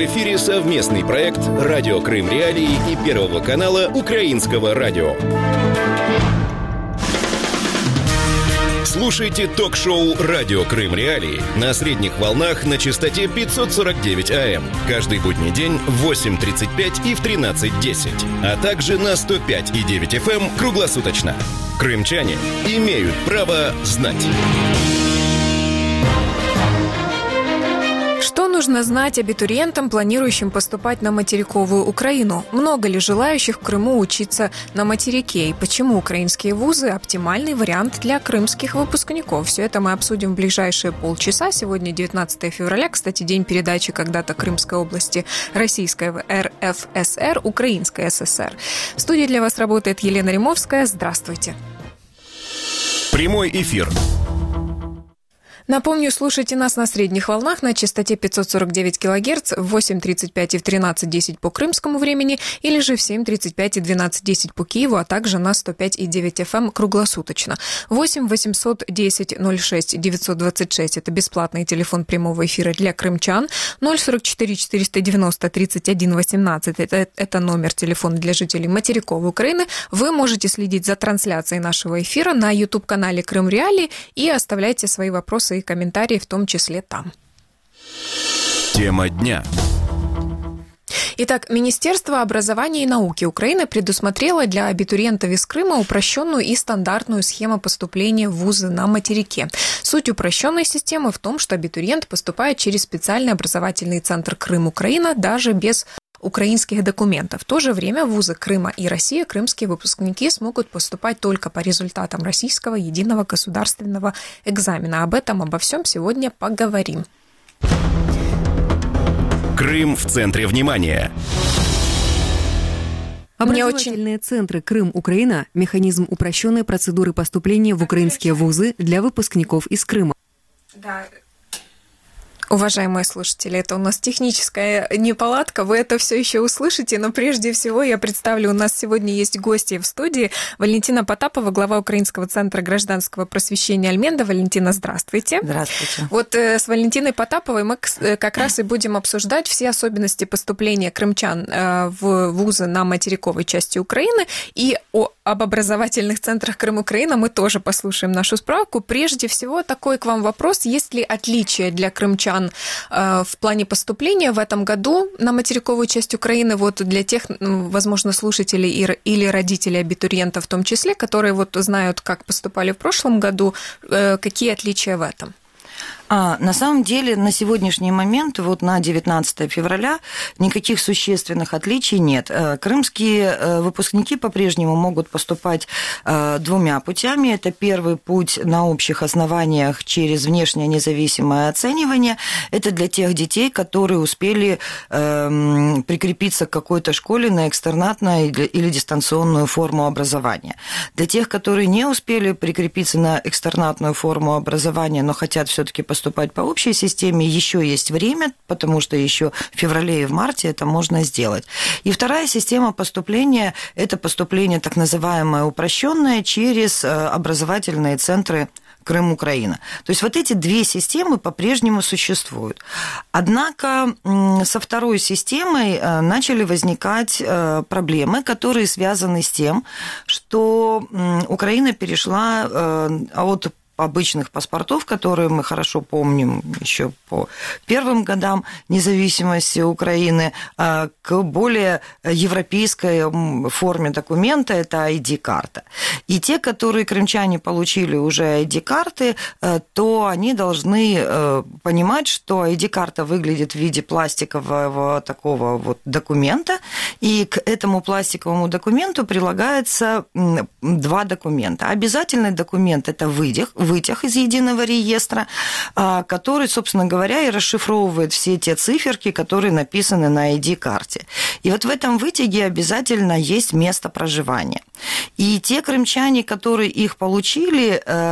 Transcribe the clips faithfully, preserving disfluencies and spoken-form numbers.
эфире совместный проект «Радио Крым Реалии» и Первого канала Украинского радио. Слушайте ток-шоу «Радио Крым Реалии» на средних волнах на частоте пятьсот сорок девять АМ каждый будний день в восемь тридцать пять и в тринадцать десять, а также на сто пять и девять эф эм круглосуточно. Крымчане имеют право знать. Что нужно знать абитуриентам, планирующим поступать на материковую Украину? Много ли желающих в Крыму учиться на материке? И почему украинские вузы – оптимальный вариант для крымских выпускников? Все это мы обсудим в ближайшие полчаса. Сегодня девятнадцатое февраля, кстати, день передачи когда-то Крымской области Российской эр эф эс эр, Украинской эс эс эр. В студии для вас работает Елена Римовская. Здравствуйте. Прямой эфир. Напомню, слушайте нас на средних волнах на частоте пятьсот сорок девять килогерц в восемь тридцать пять и в тринадцать десять по крымскому времени, или же в семь тридцать пять и двенадцать десять по Киеву, а также на сто пять и девять эф эм круглосуточно. восемь восемьсот десять ноль шесть девятьсот двадцать шесть – это бесплатный телефон прямого эфира для крымчан. ноль сорок четыре четыреста девяносто тридцать один восемнадцать – это, это номер телефона для жителей материковой Украины. Вы можете следить за трансляцией нашего эфира на YouTube-канале Крым Реалии и оставляйте свои вопросы и комментарии, в том числе там. Тема дня. Итак, Министерство образования и науки Украины предусмотрело для абитуриентов из Крыма упрощенную и стандартную схему поступления в вузы на материке. Суть упрощенной системы в том, что абитуриент поступает через специальный образовательный центр Крым-Украина даже без украинских документов. В то же время в вузы Крыма и России крымские выпускники смогут поступать только по результатам российского единого государственного экзамена. Об этом, обо всем сегодня поговорим. Крым в центре внимания. Образовательные центры Крым-Украина – механизм упрощенной процедуры поступления в украинские вузы для выпускников из Крыма. Да. Уважаемые слушатели, это у нас техническая неполадка, вы это все еще услышите, но прежде всего я представлю, у нас сегодня есть гости в студии. Валентина Потапова, глава Украинского центра гражданского просвещения Альменда. Валентина, здравствуйте. Здравствуйте. Вот э, с Валентиной Потаповой мы как раз и будем обсуждать все особенности поступления крымчан э, в вузы на материковой части Украины, и о, об образовательных центрах Крым-Украина мы тоже послушаем нашу справку. Прежде всего, такой к вам вопрос, есть ли отличия для крымчан в плане поступления в этом году на материковую часть Украины, вот для тех, возможно, слушателей или родителей абитуриентов в том числе, которые вот знают, как поступали в прошлом году, какие отличия в этом? А, на самом деле, на сегодняшний момент, вот на девятнадцатое февраля, никаких существенных отличий нет. Крымские выпускники по-прежнему могут поступать двумя путями. Это первый путь на общих основаниях через внешнее независимое оценивание. Это для тех детей, которые успели прикрепиться к какой-то школе на экстернатную или дистанционную форму образования. Для тех, которые не успели прикрепиться на экстернатную форму образования, но хотят все-таки поступать поступать по общей системе, еще есть время, потому что еще в феврале и в марте это можно сделать. И вторая система поступления – это поступление так называемое упрощенное через образовательные центры Крым-Украина. То есть вот эти две системы по-прежнему существуют. Однако со второй системой начали возникать проблемы, которые связаны с тем, что Украина перешла от обычных паспортов, которые мы хорошо помним еще по первым годам независимости Украины, к более европейской форме документа, это ай ди-карта. И те, которые крымчане получили уже ай ди-карты, то они должны понимать, что ай ди-карта выглядит в виде пластикового такого вот документа, и к этому пластиковому документу прилагается два документа. Обязательный документ – это вытяг, вытяг из единого реестра, который, собственно говоря, и расшифровывает все те циферки, которые написаны на ай ди-карте. И вот в этом вытяге обязательно есть место проживания. И те крымчане, которые их получили,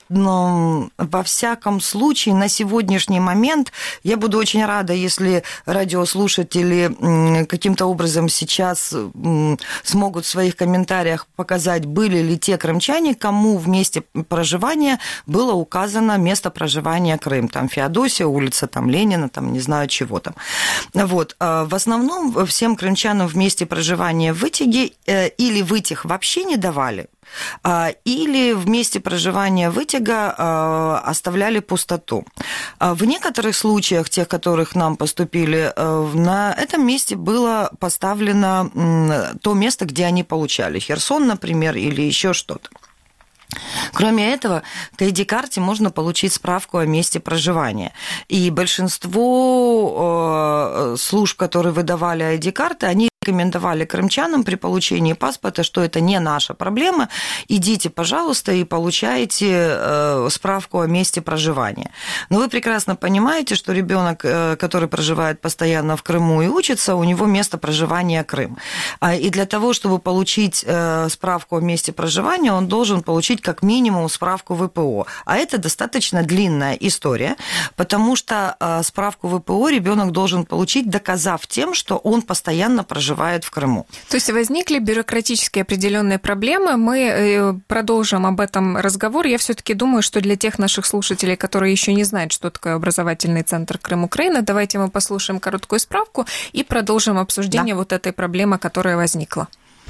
но во всяком случае на сегодняшний момент я буду очень рада, если радиослушатели каким-то образом сейчас смогут в своих комментариях показать, были ли те крымчане, кому в месте проживания было указано место проживания Крым. Там Феодосия, улица там Ленина, там не знаю чего там. Вот. В основном всем крымчанам в месте проживания в Вытеге или Вытег вообще не давали, или в месте проживания Вытега оставляли пустоту. В некоторых случаях, тех, которых нам поступили, на этом месте было поставлено то место, где они получали. Херсон, например, или еще что-то. Кроме этого, к ай ди-карте можно получить справку о месте проживания. И большинство служб, которые выдавали ай ди-карты, они рекомендовали крымчанам при получении паспорта, что это не наша проблема, идите, пожалуйста, и получайте справку о месте проживания. Но вы прекрасно понимаете, что ребенок, который проживает постоянно в Крыму и учится, у него место проживания Крым. И для того, чтобы получить справку о месте проживания, он должен получить как минимум справку вэ пэ о. А это достаточно длинная история, потому что справку вэ пэ о ребенок должен получить, доказав тем, что он постоянно проживает в Крыму. То есть возникли бюрократические определенные проблемы. Мы продолжим об этом разговор. Я все-таки думаю, что для тех наших слушателей, которые еще не знают, что такое образовательный центр Крым-Украина, давайте мы послушаем короткую справку и продолжим обсуждение да. вот этой проблемы, которая возникла.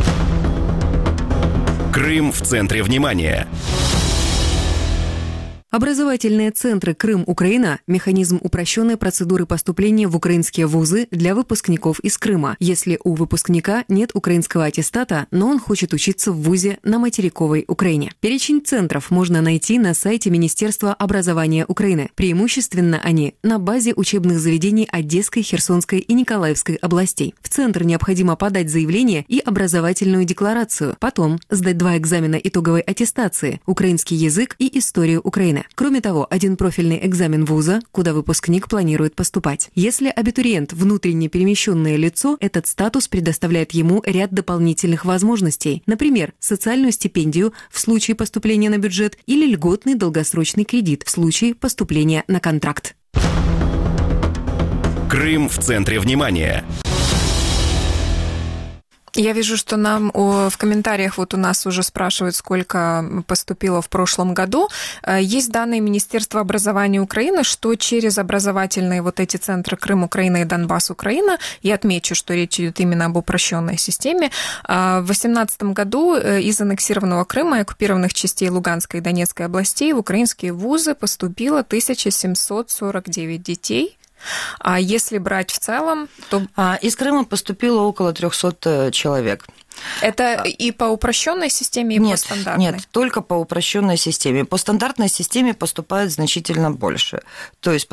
Крым в центре внимания. Образовательные центры Крым-Украина – механизм упрощенной процедуры поступления в украинские вузы для выпускников из Крыма, если у выпускника нет украинского аттестата, но он хочет учиться в вузе на материковой Украине. Перечень центров можно найти на сайте Министерства образования Украины. Преимущественно они на базе учебных заведений Одесской, Херсонской и Николаевской областей. В центр необходимо подать заявление и образовательную декларацию, потом сдать два экзамена итоговой аттестации – украинский язык и историю Украины. Кроме того, один профильный экзамен вуза, куда выпускник планирует поступать. Если абитуриент – внутренне перемещенное лицо, этот статус предоставляет ему ряд дополнительных возможностей. Например, социальную стипендию в случае поступления на бюджет или льготный долгосрочный кредит в случае поступления на контракт. Крым в центре внимания. Я вижу, что нам в комментариях вот у нас уже спрашивают, сколько поступило в прошлом году. Есть данные Министерства образования Украины, что через образовательные вот эти центры Крым, Украина и Донбасс, Украина, я отмечу, что речь идет именно об упрощенной системе, в две тысячи восемнадцатом году из аннексированного Крыма и оккупированных частей Луганской и Донецкой областей в украинские вузы поступило тысяча семьсот сорок девять детей. А если брать в целом, то... Из Крыма поступило около триста человек. Это и по упрощенной системе, и нет, по стандартной? Нет, только по упрощенной системе. По стандартной системе поступает значительно больше. То есть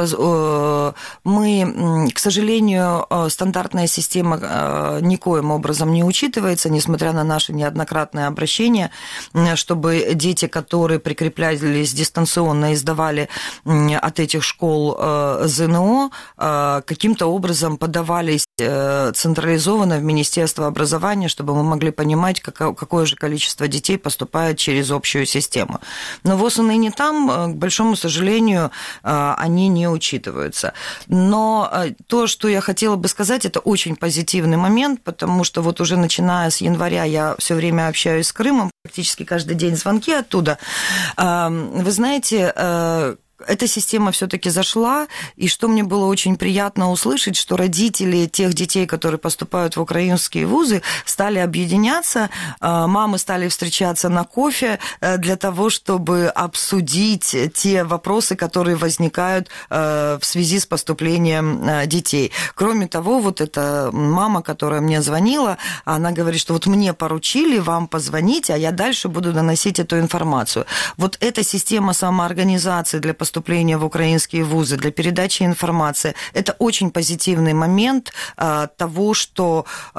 мы, к сожалению, стандартная система никоим образом не учитывается, несмотря на наши неоднократные обращения, чтобы дети, которые прикреплялись дистанционно и сдавали от этих школ зэ эн о, каким-то образом подавались централизованно в Министерство образования, чтобы мы могли понимать, какое же количество детей поступает через общую систему. Но ВОС и ныне там, к большому сожалению, они не учитываются. Но то, что я хотела бы сказать, это очень позитивный момент, потому что вот уже начиная с января я все время общаюсь с Крымом, практически каждый день звонки оттуда. Вы знаете, эта система все-таки зашла, и что мне было очень приятно услышать, что родители тех детей, которые поступают в украинские вузы, стали объединяться, мамы стали встречаться на кофе для того, чтобы обсудить те вопросы, которые возникают в связи с поступлением детей. Кроме того, вот эта мама, которая мне звонила, она говорит, что вот мне поручили вам позвонить, а я дальше буду доносить эту информацию. Вот эта система самоорганизации для поступления поступления в украинские вузы, для передачи информации. Это очень позитивный момент того, что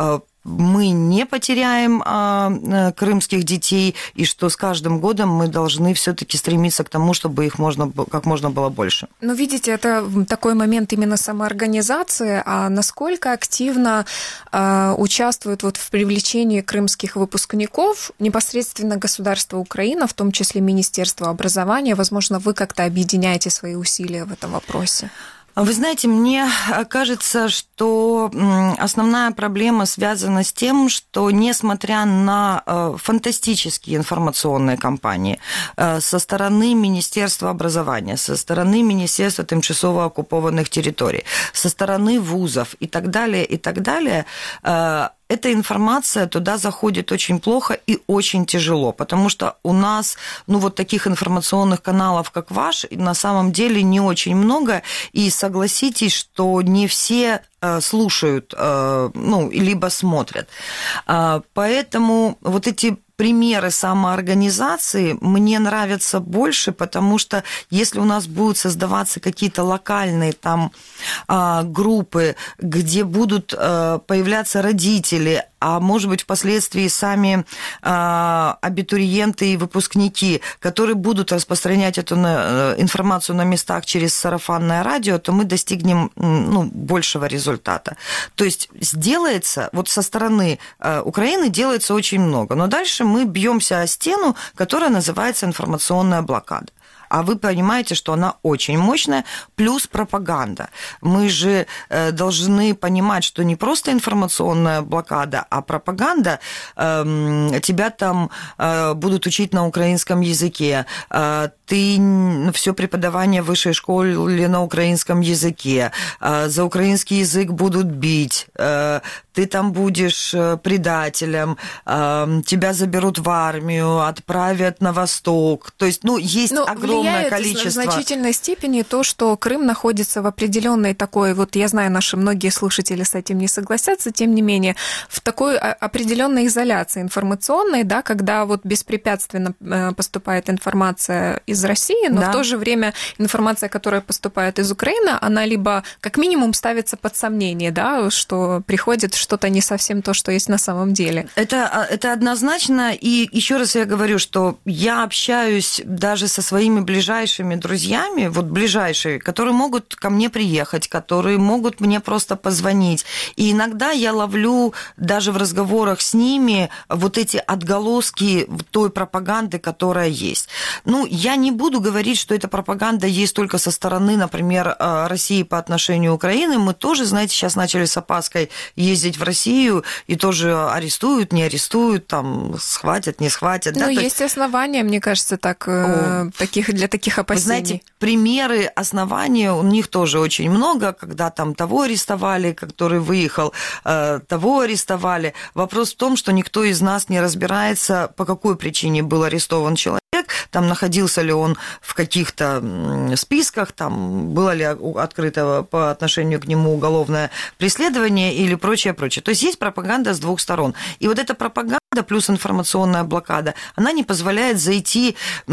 мы не потеряем крымских детей, и что с каждым годом мы должны все-таки стремиться к тому, чтобы их можно, как можно было больше. Но видите, это такой момент именно самоорганизации, а насколько активно э, участвует вот в привлечении крымских выпускников непосредственно государство Украина, в том числе Министерство образования? Возможно, вы как-то объединяете свои усилия в этом вопросе? Вы знаете, мне кажется, что основная проблема связана с тем, что несмотря на фантастические информационные кампании со стороны Министерства образования, со стороны Министерства тимчасово оккупованных территорий, со стороны вузов и так далее, и так далее, эта информация туда заходит очень плохо и очень тяжело, потому что у нас, ну, вот таких информационных каналов, как ваш, на самом деле не очень много, и согласитесь, что не все слушают, ну, либо смотрят. Поэтому вот эти примеры самоорганизации мне нравятся больше, потому что если у нас будут создаваться какие-то локальные там группы, где будут появляться родители, а может быть впоследствии сами абитуриенты и выпускники, которые будут распространять эту информацию на местах через сарафанное радио, то мы достигнем, ну, большего результата. То есть сделается, вот со стороны Украины делается очень много, но дальше мы бьемся о стену, которая называется информационная блокада. А вы понимаете, что она очень мощная, плюс пропаганда. Мы же должны понимать, что не просто информационная блокада, а пропаганда. Тебя там будут учить на украинском языке, ты все преподавание в высшей школе на украинском языке, за украинский язык будут бить, ты там будешь предателем, тебя заберут в армию, отправят на восток. То есть, ну, есть Но огромное количество. В значительной степени то, что Крым находится в определенной такой, вот я знаю, наши многие слушатели с этим не согласятся, тем не менее, в такой определенной изоляции информационной, да, когда вот беспрепятственно поступает информация из России, но да. в то же время информация, которая поступает из Украины, она либо как минимум ставится под сомнение, да, что приходит что-то не совсем то, что есть на самом деле. Это, это однозначно, и еще раз я говорю, что я общаюсь даже со своими ближайшими друзьями, вот ближайшие, которые могут ко мне приехать, которые могут мне просто позвонить, и иногда я ловлю даже в разговорах с ними вот эти отголоски той пропаганды, которая есть. Ну, я не буду говорить, что эта пропаганда есть только со стороны, например, России по отношению к Украине. Мы тоже, знаете, сейчас начали с опаской ездить в Россию и тоже арестуют, не арестуют, там, схватят, не схватят. Ну, да? есть есть основания, мне кажется, так, О, таких, для таких опасений. Вы знаете, примеры основания у них тоже очень много, когда там того арестовали, который выехал, того арестовали. Вопрос в том, что никто из нас не разбирается, по какой причине был арестован человек, там находился ли он в каких-то списках, там было ли открыто по отношению к нему уголовное преследование или прочее, прочее. То есть есть пропаганда с двух сторон. И вот эта пропаганда плюс информационная блокада, она не позволяет зайти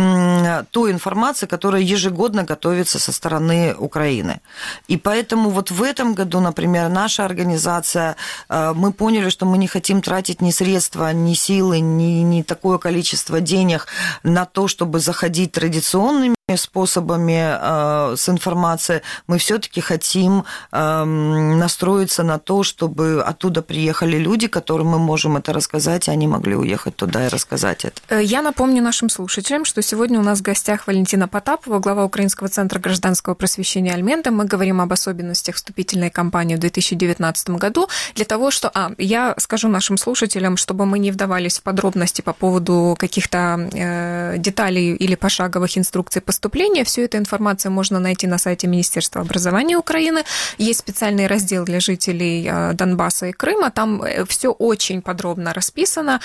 той информации, которая ежегодно готовится со стороны Украины. И поэтому вот в этом году, например, наша организация, мы поняли, что мы не хотим тратить ни средства, ни силы, ни, ни такое количество денег на то, чтобы заходить традиционными способами э, с информацией. Мы все-таки хотим э, настроиться на то, чтобы оттуда приехали люди, которым мы можем это рассказать, и они могли уехать туда и рассказать это. Я напомню нашим слушателям, что сегодня у нас в гостях Валентина Потапова, глава Украинского центра гражданского просвещения «Альменда». Мы говорим об особенностях вступительной кампании в две тысячи девятнадцатом году. Для того, что... А, я скажу нашим слушателям, чтобы мы не вдавались в подробности по поводу каких-то э, деталей или пошаговых инструкций по поступления. Всю эту информацию можно найти на сайте Министерства образования Украины. Есть специальный раздел для жителей Донбасса и Крыма. Там все очень подробно расписано.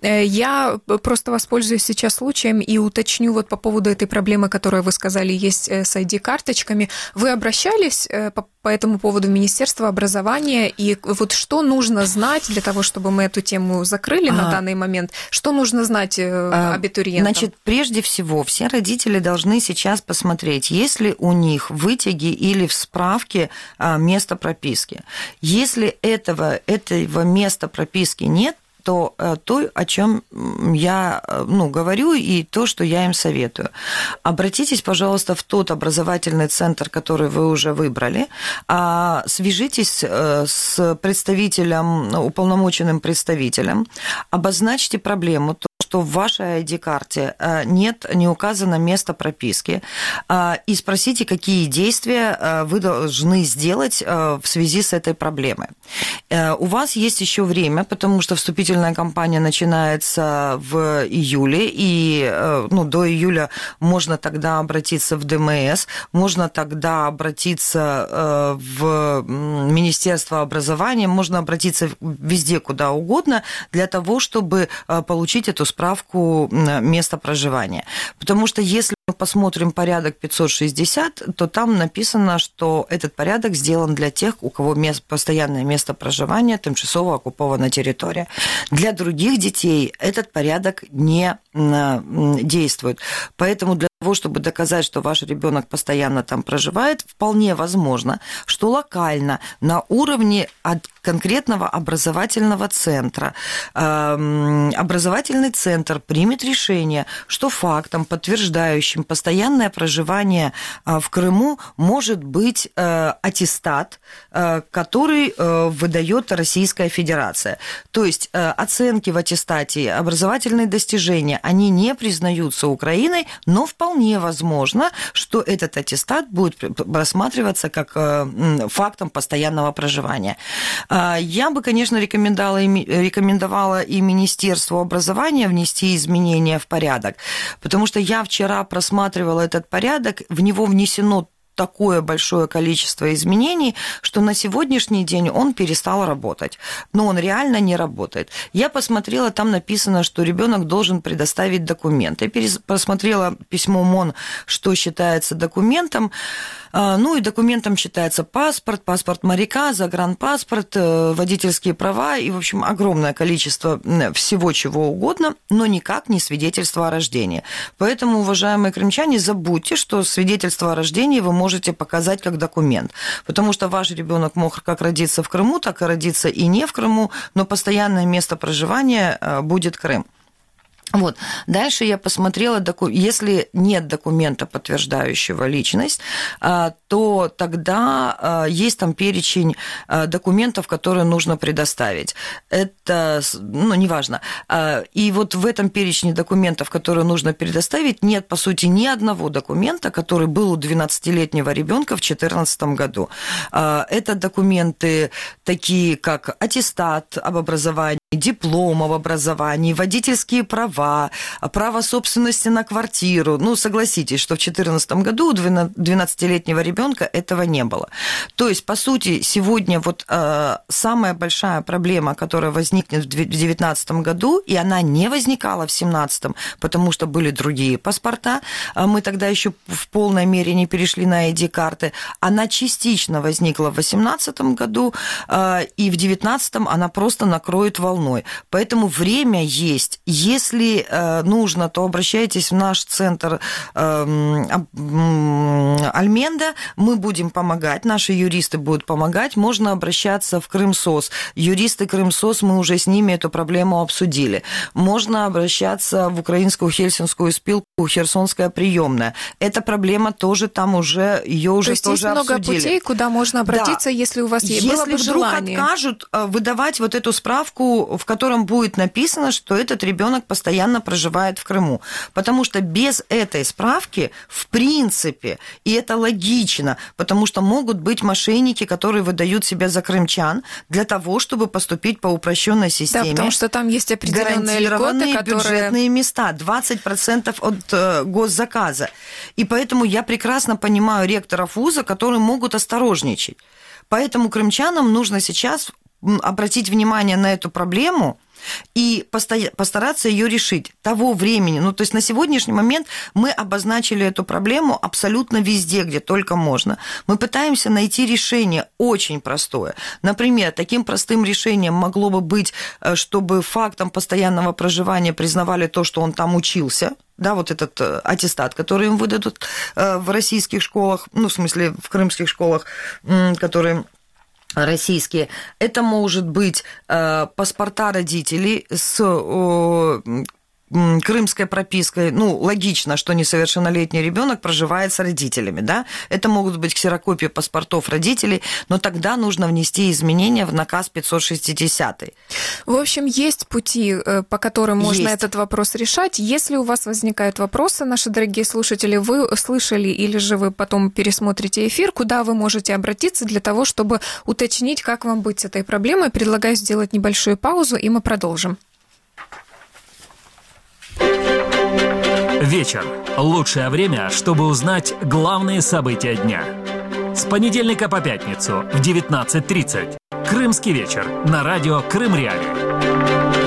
Я просто воспользуюсь сейчас случаем и уточню вот по поводу этой проблемы, которую вы сказали, есть с ай ди-карточками. Вы обращались по, по этому поводу в Министерство образования, и вот что нужно знать для того, чтобы мы эту тему закрыли а, на данный момент? Что нужно знать абитуриентам? Значит, прежде всего, все родители должны сейчас посмотреть, есть ли у них в вытяге или в справке место прописки. Если этого, этого места прописки нет, то то, о чем я ну, говорю, и то, что я им советую. Обратитесь, пожалуйста, в тот образовательный центр, который вы уже выбрали, свяжитесь с представителем, уполномоченным представителем, обозначьте проблему, что в вашей ай ди-карте нет, не указано место прописки, и спросите, какие действия вы должны сделать в связи с этой проблемой. У вас есть еще время, потому что вступительная кампания начинается в июле, и ну, до июля можно тогда обратиться в дэ эм эс, можно тогда обратиться в Министерство образования, можно обратиться везде, куда угодно, для того, чтобы получить эту справку места проживания. Потому что если мы посмотрим порядок пятьсот шестьдесят, то там написано, что этот порядок сделан для тех, у кого мест, постоянное место проживания, тимчасово оккупованная территория. Для других детей этот порядок не действует. Поэтому для того, чтобы доказать, что ваш ребенок постоянно там проживает, вполне возможно, что локально, на уровне от конкретного образовательного центра, э, образовательный центр примет решение, что фактом, подтверждающим постоянное проживание э, в Крыму, может быть э, аттестат, э, который э, выдает Российская Федерация. То есть э, оценки в аттестате, образовательные достижения, они не признаются Украиной, но вполне возможно, что этот аттестат будет рассматриваться как э, фактом постоянного проживания. Я бы, конечно, рекомендовала, рекомендовала и Министерству образования внести изменения в порядок, потому что я вчера просматривала этот порядок, в него внесено такое большое количество изменений, что на сегодняшний день он перестал работать. Но он реально не работает. Я посмотрела, там написано, что ребенок должен предоставить документы. Я посмотрела письмо МОН, что считается документом. Ну и документом считается паспорт, паспорт моряка, загранпаспорт, водительские права и, в общем, огромное количество всего чего угодно, но никак не свидетельство о рождении. Поэтому, уважаемые крымчане, забудьте, что свидетельство о рождении вы можете показать как документ, потому что ваш ребенок мог как родиться в Крыму, так и родиться и не в Крыму, но постоянное место проживания будет Крым. Вот. Дальше я посмотрела, если нет документа, подтверждающего личность, то тогда есть там перечень документов, которые нужно предоставить. Это, ну, неважно. И вот в этом перечне документов, которые нужно предоставить, нет, по сути, ни одного документа, который был у двенадцатилетнего ребенка в две тысячи четырнадцатом году. Это документы такие, как аттестат об образовании, диплом об образовании, водительские права, право собственности на квартиру. Ну, согласитесь, что в две тысячи четырнадцатом году у двенадцатилетнего ребенка этого не было. То есть, по сути, сегодня вот э, самая большая проблема, которая возникнет в две тысячи девятнадцатом году, и она не возникала в две тысячи семнадцатом, потому что были другие паспорта, мы тогда еще в полной мере не перешли на ай ди-карты, она частично возникла в две тысячи восемнадцатом году, э, и в две тысячи девятнадцатом она просто накроет волну. Поэтому время есть. Если э, нужно, то обращайтесь в наш центр э, э, Альменда. Мы будем помогать, наши юристы будут помогать. Можно обращаться в Крымсоц. Юристы Крымсоц, мы уже с ними эту проблему обсудили. Можно обращаться в Украинскую Хельсинскую спилку, Херсонская приемная. Эта проблема тоже там уже, ее уже то есть тоже есть обсудили. Много путей, куда можно обратиться, да. Если у вас есть было бы Если вдруг желание. откажут выдавать вот эту справку, в котором будет написано, что этот ребенок постоянно проживает в Крыму. Потому что без этой справки, в принципе, и это логично, потому что могут быть мошенники, которые выдают себя за крымчан для того, чтобы поступить по упрощенной системе. Да, потому что там есть определенные льготы, которые... бюджетные места, двадцать процентов от э, госзаказа. И поэтому я прекрасно понимаю ректоров вуза, которые могут осторожничать. Поэтому крымчанам нужно сейчас обратить внимание на эту проблему, и постараться ее решить того времени. Ну, то есть на сегодняшний момент мы обозначили эту проблему абсолютно везде, где только можно. Мы пытаемся найти решение очень простое. Например, таким простым решением могло бы быть, чтобы фактом постоянного проживания признавали то, что он там учился, да, вот этот аттестат, который им выдадут в российских школах, ну, в смысле, в крымских школах, которые российские. Это может быть паспорта родителей с крымской пропиской, ну, логично, что несовершеннолетний ребенок проживает с родителями, да, это могут быть ксерокопии паспортов родителей, но тогда нужно внести изменения в наказ пятьсот шестьдесят. В общем, есть пути, по которым можно есть. Этот вопрос решать. Если у вас возникают вопросы, наши дорогие слушатели, вы слышали или же вы потом пересмотрите эфир, куда вы можете обратиться для того, чтобы уточнить, как вам быть с этой проблемой, предлагаю сделать небольшую паузу, и мы продолжим. Вечер. Лучшее время, чтобы узнать главные события дня. С понедельника по пятницу в девятнадцать тридцать. Крымский вечер на радио Крым Реалии.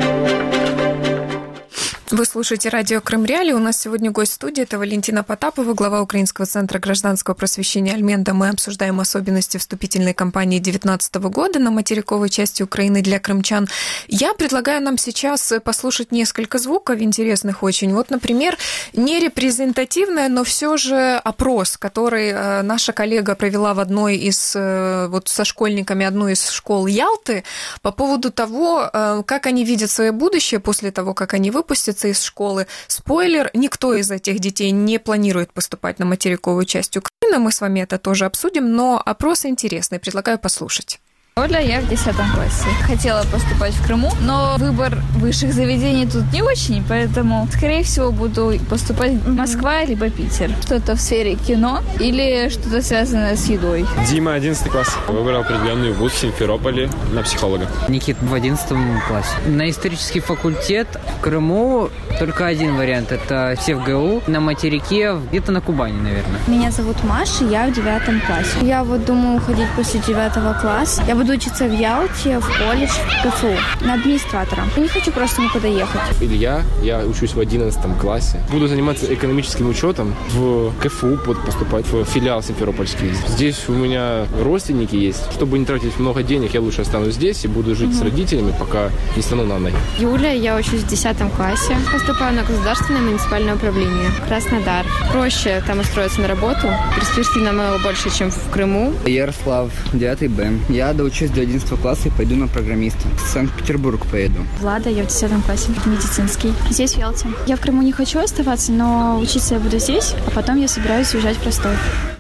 Вы слушаете радио Крым Реалии. У нас сегодня гость студии. Это Валентина Потапова, глава Украинского центра гражданского просвещения «Альменда». Мы обсуждаем особенности вступительной кампании две тысячи девятнадцатого года на материковой части Украины для крымчан. Я предлагаю нам сейчас послушать несколько звуков интересных очень. Вот, например, не репрезентативное, но все же опрос, который наша коллега провела в одной из, вот со школьниками одной из школ Ялты по поводу того, как они видят свое будущее после того, как они выпустятся из школы. Спойлер, никто из этих детей не планирует поступать на материковую часть Украины. Мы с вами это тоже обсудим, но опрос интересный, предлагаю послушать. Оля, я в десятом классе. Хотела поступать в Крыму, но выбор высших заведений тут не очень, поэтому, скорее всего, буду поступать в Москва либо Питер. Что-то в сфере кино или что-то связанное с едой. Дима, одиннадцатый класс. Выбрал определенный вуз в Симферополе на психолога. Никит в одиннадцатом классе. На исторический факультет в Крыму только один вариант. Это все в ГУ. На материке где-то на Кубани, наверное. Меня зовут Маша, я в девятом классе. Я вот думаю уходить после девятого класса. Я буду учиться в Ялте, в колледж, в КФУ, на администратора. Я не хочу просто никуда ехать. Илья, я учусь в одиннадцатом классе. Буду заниматься экономическим учетом в КФУ, буду поступать в филиал Симферопольский. Здесь у меня родственники есть. Чтобы не тратить много денег, я лучше останусь здесь и буду жить угу. с родителями, пока не стану на ноги. Юля, я учусь в десятом классе. Поступаю на государственное муниципальное управление. Краснодар. Проще там устроиться на работу. Перспектив намного больше, чем в Крыму. Ярослав, девятый Б. Я доучусь до одиннадцатого класса и пойду на программиста. В Санкт-Петербург поеду. Влада, я в десятом классе. Медицинский. Здесь в Ялте. Я в Крыму не хочу оставаться, но учиться я буду здесь, а потом я собираюсь уезжать в Ростов.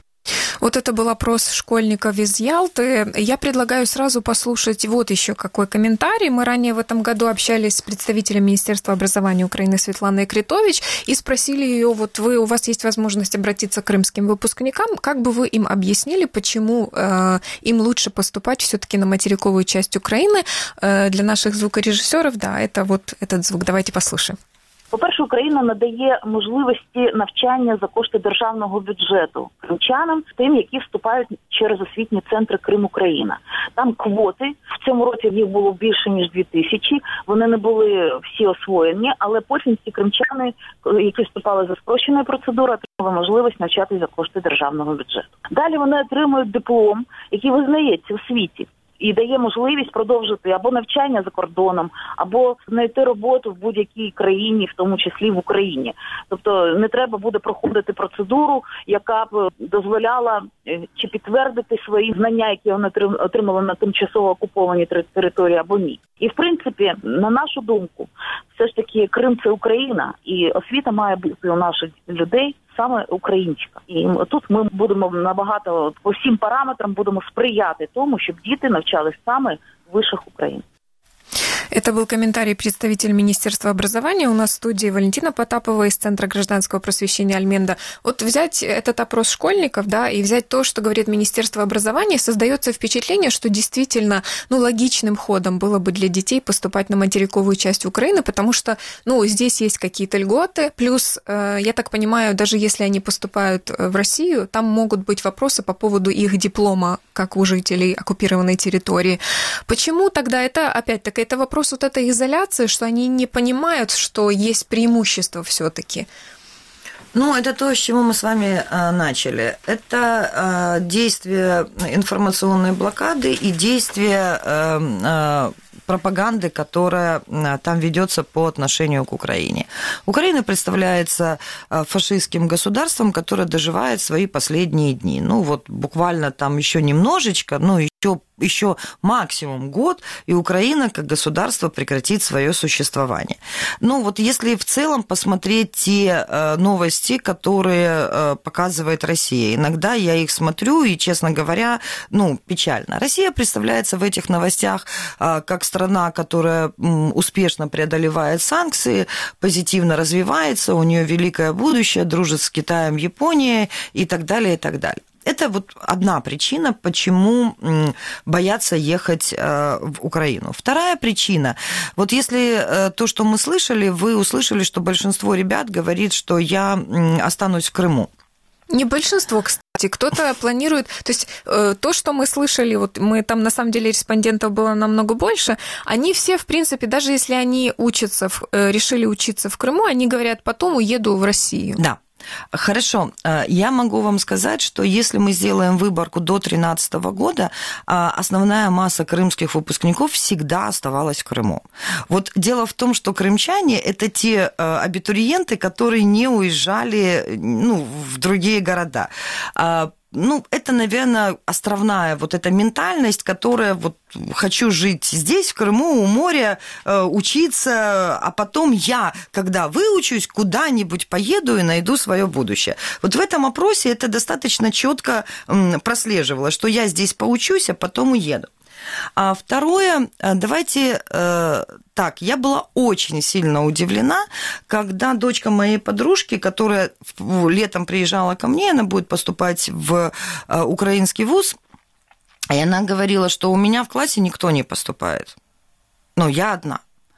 Вот это был опрос школьников из Ялты. Я предлагаю сразу послушать вот еще какой комментарий. Мы ранее в этом году общались с представителем Министерства образования Украины Светланой Критович и спросили ее, вот вы, у вас есть возможность обратиться к крымским выпускникам, как бы вы им объяснили, почему э, им лучше поступать все-таки на материковую часть Украины? Э, для наших звукорежиссеров, да, это вот этот звук. Давайте послушаем. По-перше, Україна надає можливості навчання за кошти державного бюджету кримчанам, тим, які вступають через освітні центри Крим-Україна. Там квоти, в цьому році їх було більше, ніж дві тисячі, вони не були всі освоєні, але потім ці кримчани, які вступали за спрощеною процедурою, отримали можливість навчатися за кошти державного бюджету. Далі вони отримують диплом, який визнається у світі. І дає можливість продовжити або навчання за кордоном, або знайти роботу в будь-якій країні, в тому числі в Україні. Тобто не треба буде проходити процедуру, яка б дозволяла чи підтвердити свої знання, які вони отримали на тимчасово окупованій території, або ні. І, в принципі, на нашу думку, все ж таки Крим – це Україна, і освіта має бути у наших людей саме українська. І тут ми будемо набагато, по всім параметрам будемо сприяти тому, щоб діти навчались саме в вишах України. Это был комментарий представителя Министерства образования. У нас в студии Валентина Потапова из Центра гражданского просвещения «Альменда». Вот взять этот опрос школьников, да, и взять то, что говорит Министерство образования, создается впечатление, что действительно, ну, логичным ходом было бы для детей поступать на материковую часть Украины, потому что, ну, здесь есть какие-то льготы, плюс, я так понимаю, даже если они поступают в Россию, там могут быть вопросы по поводу их диплома, как у жителей оккупированной территории. Почему тогда это, опять-таки, это вопрос вопрос вот этой изоляции, что они не понимают, что есть преимущество все-таки? Ну, это то, с чего мы с вами а, начали. Это а, действие информационной блокады и действие а, а, пропаганды, которая а, там ведется по отношению к Украине. Украина представляется а, фашистским государством, которое доживает свои последние дни. Ну, вот буквально там еще немножечко, ну, еще еще максимум год, и Украина как государство прекратит свое существование. Ну, вот если в целом посмотреть те э, новости, которые э, показывает Россия, иногда я их смотрю, и, честно говоря, ну, печально. Россия представляется в этих новостях э, как страна, которая м, успешно преодолевает санкции, позитивно развивается, у нее великое будущее, дружит с Китаем, Японией и так далее, и так далее. Это вот одна причина, почему боятся ехать в Украину. Вторая причина, вот если то, что мы слышали, вы услышали, что большинство ребят говорит, что я останусь в Крыму. Не большинство, кстати, кто-то планирует, то есть то, что мы слышали, вот мы там на самом деле респондентов было намного больше, они все, в принципе, даже если они учатся, решили учиться в Крыму, они говорят, потом уеду в Россию. Да. Хорошо, я могу вам сказать, что если мы сделаем выборку до две тысячи тринадцатого года, основная масса крымских выпускников всегда оставалась в Крыму. Вот дело в том, что крымчане – это те абитуриенты, которые не уезжали, ну, в другие города. Ну, это, наверное, островная вот эта ментальность, которая вот хочу жить здесь, в Крыму, у моря, учиться, а потом я, когда выучусь, куда-нибудь поеду и найду свое будущее. Вот в этом опросе это достаточно четко прослеживалось, что я здесь поучусь, а потом уеду. А второе, давайте так, я была очень сильно удивлена, когда дочка моей подружки, которая летом приезжала ко мне, она будет поступать в украинский вуз, и она говорила, что у меня в классе никто не поступает, но я одна.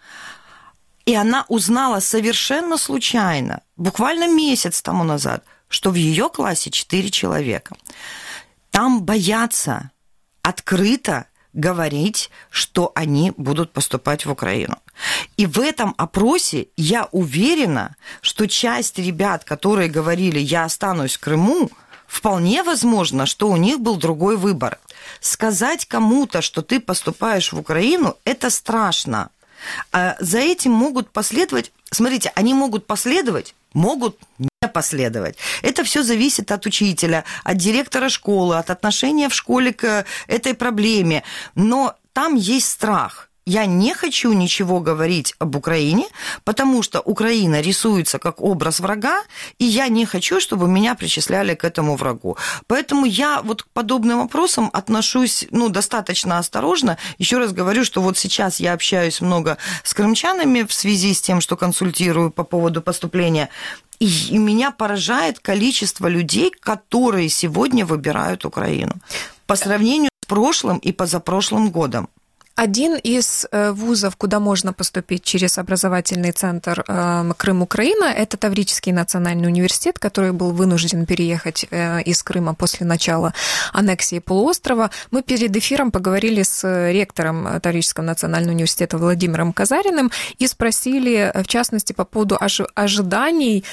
И она узнала совершенно случайно, буквально месяц тому назад, что в ее классе четыре человека. Там боятся открыто говорить, что они будут поступать в Украину. И в этом опросе я уверена, что часть ребят, которые говорили «я останусь в Крыму», вполне возможно, что у них был другой выбор. Сказать кому-то, что ты поступаешь в Украину, это страшно. А за этим могут последовать... Смотрите, они могут последовать, могут не последовать. Это все зависит от учителя, от директора школы, от отношения в школе к этой проблеме. Но там есть страх. Я не хочу ничего говорить об Украине, потому что Украина рисуется как образ врага, и я не хочу, чтобы меня причисляли к этому врагу. Поэтому я вот к подобным вопросам отношусь, ну, достаточно осторожно. Еще раз говорю, что вот сейчас я общаюсь много с крымчанами в связи с тем, что консультирую по поводу поступления. И меня поражает количество людей, которые сегодня выбирают Украину по сравнению с прошлым и позапрошлым годом. Один из вузов, куда можно поступить через образовательный центр Крым-Украина, это Таврический национальный университет, который был вынужден переехать из Крыма после начала аннексии полуострова. Мы перед эфиром поговорили с ректором Таврического национального университета Владимиром Казариным и спросили, в частности, по поводу ожиданий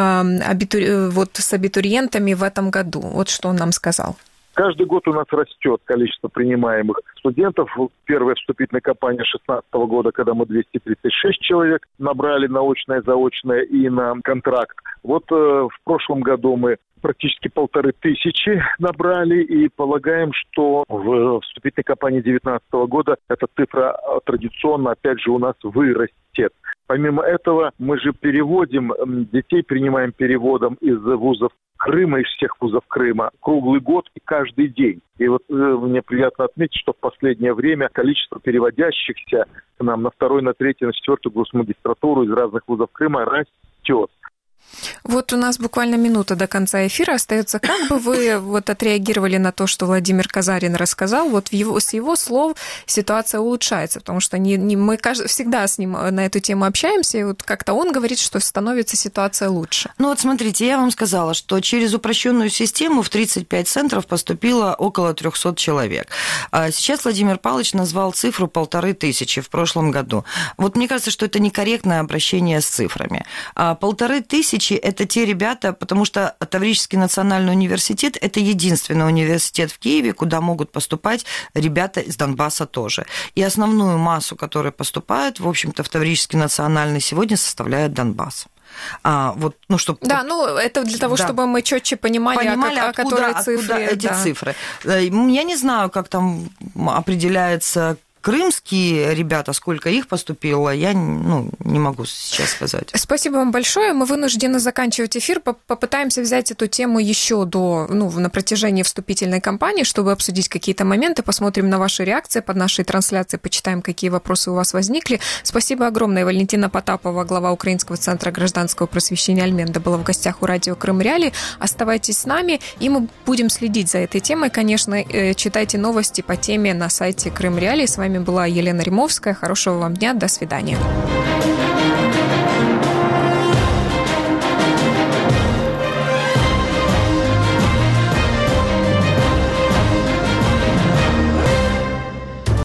вот, с абитуриентами в этом году. Вот что он нам сказал. Каждый год у нас растет количество принимаемых студентов. Первая вступительная кампания две тысячи шестнадцатого года, когда мы двести тридцать шесть человек набрали на очное, заочное и на контракт. Вот э, в прошлом году мы практически полторы тысячи набрали и полагаем, что в вступительной кампании две тысячи девятнадцатого года эта цифра традиционно, опять же, у нас вырастет. Помимо этого, мы же переводим детей, принимаем переводом из вузов Крыма, из всех вузов Крыма, круглый год и каждый день. И вот э, мне приятно отметить, что в последнее время количество переводящихся к нам на второй, на третий, на четвертую госмагистратуру из разных вузов Крыма растет. Вот у нас буквально минута до конца эфира остается. Как бы вы вот отреагировали на то, что Владимир Казарин рассказал? Вот в его, с его слов ситуация улучшается, потому что не, не, мы кажется, всегда с ним на эту тему общаемся, и вот как-то он говорит, что становится ситуация лучше. Ну вот смотрите, я вам сказала, что через упрощенную систему в тридцать пять центров поступило около триста человек. А сейчас Владимир Павлович назвал цифру полторы тысячи в прошлом году. Вот мне кажется, что это некорректное обращение с цифрами. А полторы тысячи – это те ребята, потому что Таврический национальный университет – это единственный университет в Киеве, куда могут поступать ребята из Донбасса тоже. И основную массу, которая поступает, в общем-то, в Таврический национальный сегодня составляет Донбасс. А, вот, ну, чтобы... Да, ну, это для того, да. чтобы мы четче понимали, понимали о, откуда, о цифре, откуда эти да. цифры. Я не знаю, как там определяется... Крымские ребята, сколько их поступило, я ну, не могу сейчас сказать. Спасибо вам большое. Мы вынуждены заканчивать эфир. Попытаемся взять эту тему еще до, ну, на протяжении вступительной кампании, чтобы обсудить какие-то моменты. Посмотрим на ваши реакции под нашей трансляцией, почитаем, какие вопросы у вас возникли. Спасибо огромное. Валентина Потапова, глава Украинского центра гражданского просвещения Альменда, была в гостях у радио Крым Реалии. Оставайтесь с нами, и мы будем следить за этой темой. Конечно, читайте новости по теме на сайте Крым Реалии. С вами была Елена Римовская. Хорошего вам дня. До свидания.